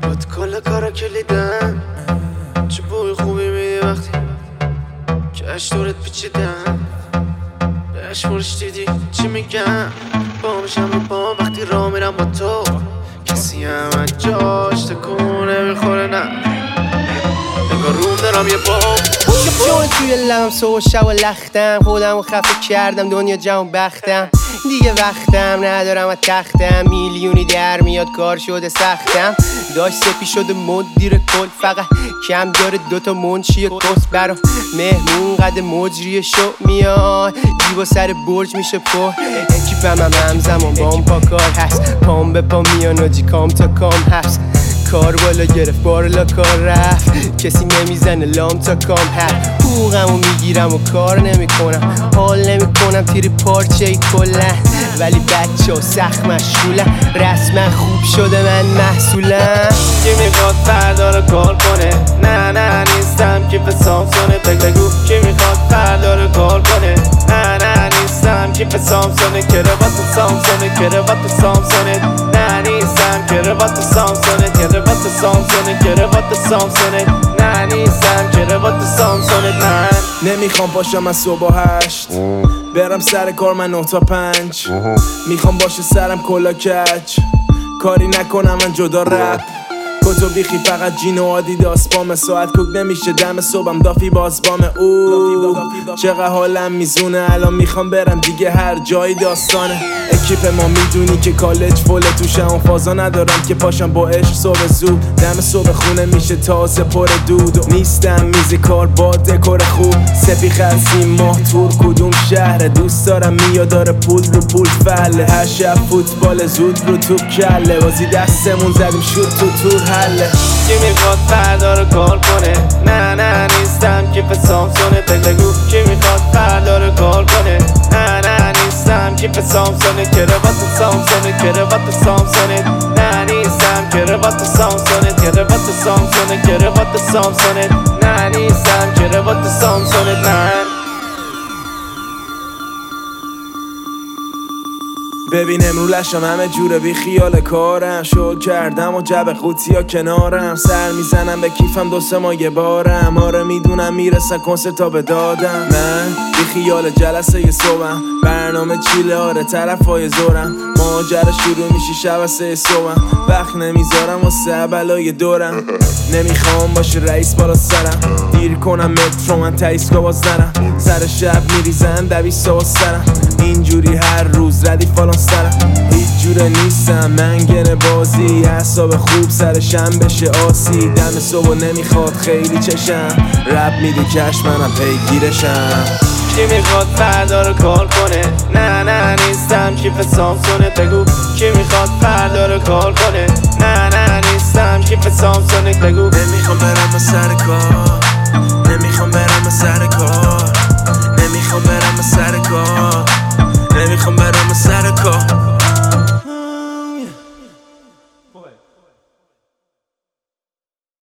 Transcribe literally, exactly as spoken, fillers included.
باد کل کارا کلیدم، چه بوی خوبی میدی وقتی که اشتورت پیچیدم. بهش فرش دیدی چی میگم، با میشم رو با وقتی را میرم با تو. کسی هم از جاش تکونه میخوره نه، نگاه روم دارم یه بام چون توی لبم صبح و شب و لختم، خودم رو خفه کردم دنیا جمع بختم. دیگه وقتم ندارم از تختم، میلیونی در میاد کار شده سختم. داشت سپی شده مدیر کل، فقط کم داره دوتا منشی کس. برام مهمون قد مجری شو میاد، دیوا سر برج میشه پر. اکیپم هم همزمان بام پا کار هست، پام به پا میان آجی کام تا کام هست. کار بالا گرفت بارلا کار رفت، کسی نمیزنه لام تا کام هست. حقوقمو میگیرم و کار نمیکنم، حال نمیکنم تیری پارچه ای کلن. ولی بچه ها سخت مشغولن، رسما خوب شده من محصولم. کی میخواد فردا رو کار کنه؟ نه نه نیستم کیف سامسونه. بگو کی میخواد فردا رو کار کنه؟ نه نه نیستم کیف سامسونه. کراوات سامسونه، کراوات سامسونه. نه نیستم کراوات سامسونه، کراوات سامسونه، کراوات سامسونه. نه نیستم کراوات سامسونه. من نمیخوام پاشم از صبح هشت برم سر کار، من نه تا پنج میخوام باشه سرم کلا کج، کاری نکنم من جدا رپ. کتو بیخی فقط جین و آدیداس، بام ساعت کوک نمیشه دم صبحم دافی باز بام. او چقدر حالم میزونه، الان میخوام برم دیگه هر جایی داستانه. اکیپ ما میدونی که کالج فوله، توشم و فازا ندارم که پاشم با عشق صبح زود. دم صبح خونه میشه تازه پر دود و نیستم میز کار با دکور خوب. سپی خرسی ماه تور کدوم شهر، دوست دارم میاد داره پول رو پول فله. هر شب فوتبال زود رو تو کله، بازی دستمون زدیم شد تو تور حله. کی میخواد فردا رو کار کنه؟ نه نه نیستم کیف سامسونه. بگو کی میخواد فردا رو کار کنه؟ نه نه نیستم کیف سامسونه. کراوات سامسونه، کراوات سامسونه. نه نیستم کراوات سامسونه، کراوات سامسونه، کراوات سامسونه. نه نیستم کراوات سامسونه. من ببین امرو لشم همه جوره بی خیال کارم، شل کردم و جب قوطی ها کنارم. سر میزنم به کیفم دو سه ماه یه بارم، آره میدونم میرسن کنسرت تا به دادم. من بی خیال جلسه یه صبحم، برنامه چیله آره طرف های زورم. ماجرا شروع میشه شب سه صبحم، وقت نمیذارم واسه بلای دورم. نمیخوام باشه رئیس بالا سرم، دیر کنم مترو من تایسکا باز نرم. سر شب میریزن دویستا با سرم، اینجوری هر روز ردیف فالان سرم. هیچ جوره نیستم من گنه بازی، اعصاب خوب سرشم بشه آسی. دم صبح نمیخواد خیلی چشم، رب میده کش منم پیگیرشم. کی میخواد فردا رو کار کنه؟ نه نه نیستم کیف سامسونه. بگو کی میخواد فردا رو کار کنه؟ نه نه نیستم کیف سامسونه. بگو نمیخوام برم به سر کار،